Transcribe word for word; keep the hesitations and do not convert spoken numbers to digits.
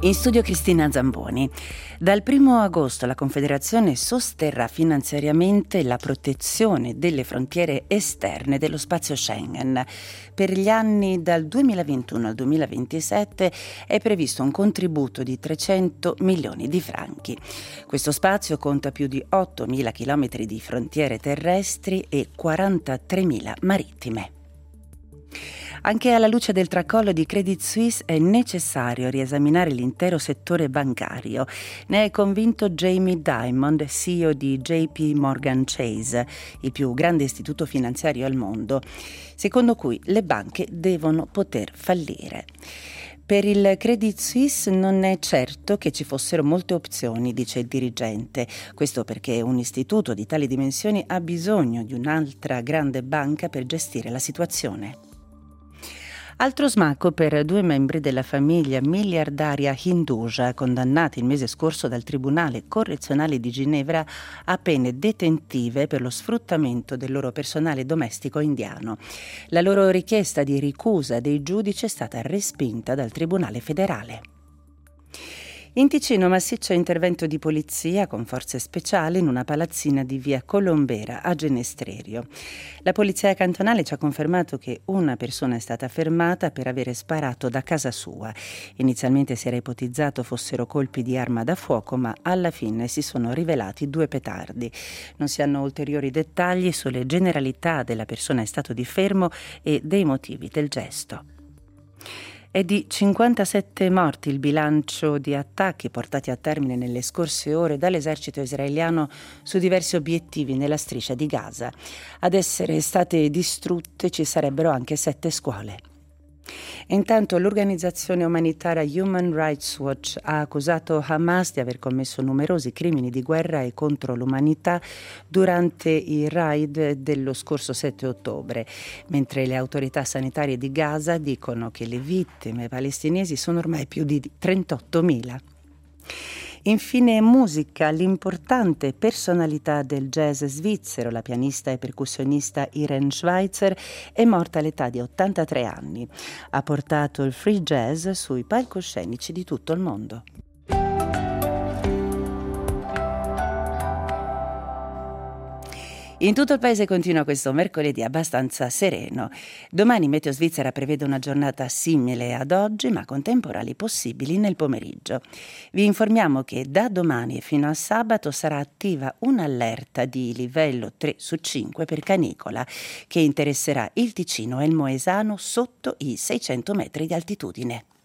In studio Cristina Zamboni. Dal primo agosto la Confederazione sosterrà finanziariamente la protezione delle frontiere esterne dello spazio Schengen. Per gli anni dal duemilaventuno al duemilaventisette è previsto un contributo di trecento milioni di franchi. Questo spazio conta più di ottomila chilometri di frontiere terrestri e quarantatremila marittime. Anche alla luce del tracollo di Credit Suisse è necessario riesaminare l'intero settore bancario. Ne è convinto Jamie Dimon, C E O di J P Morgan Chase, il più grande istituto finanziario al mondo, secondo cui le banche devono poter fallire. Per il Credit Suisse non è certo che ci fossero molte opzioni, dice il dirigente. Questo perché un istituto di tali dimensioni ha bisogno di un'altra grande banca per gestire la situazione. Altro smacco per due membri della famiglia miliardaria hinduja, condannati il mese scorso dal Tribunale Correzionale di Ginevra a pene detentive per lo sfruttamento del loro personale domestico indiano. La loro richiesta di ricusa dei giudici è stata respinta dal Tribunale federale. In Ticino massiccio intervento di polizia con forze speciali in una palazzina di via Colombera a Genestrerio. La polizia cantonale ci ha confermato che una persona è stata fermata per avere sparato da casa sua. Inizialmente si era ipotizzato fossero colpi di arma da fuoco, ma alla fine si sono rivelati due petardi. Non si hanno ulteriori dettagli sulle generalità della persona in stato di fermo e dei motivi del gesto. È di cinquantasette morti il bilancio di attacchi portati a termine nelle scorse ore dall'esercito israeliano su diversi obiettivi nella striscia di Gaza. Ad essere state distrutte ci sarebbero anche sette scuole. Intanto l'organizzazione umanitaria Human Rights Watch ha accusato Hamas di aver commesso numerosi crimini di guerra e contro l'umanità durante i raid dello scorso sette ottobre, mentre le autorità sanitarie di Gaza dicono che le vittime palestinesi sono ormai più di trentottomila. Infine musica, l'importante personalità del jazz svizzero, la pianista e percussionista Irene Schweitzer, è morta all'età di ottantatré anni. Ha portato il free jazz sui palcoscenici di tutto il mondo. In tutto il paese continua questo mercoledì abbastanza sereno. Domani Meteo Svizzera prevede una giornata simile ad oggi, ma con temporali possibili nel pomeriggio. Vi informiamo che da domani fino a sabato sarà attiva un'allerta di livello tre su cinque per canicola, che interesserà il Ticino e il Moesano sotto i seicento metri di altitudine.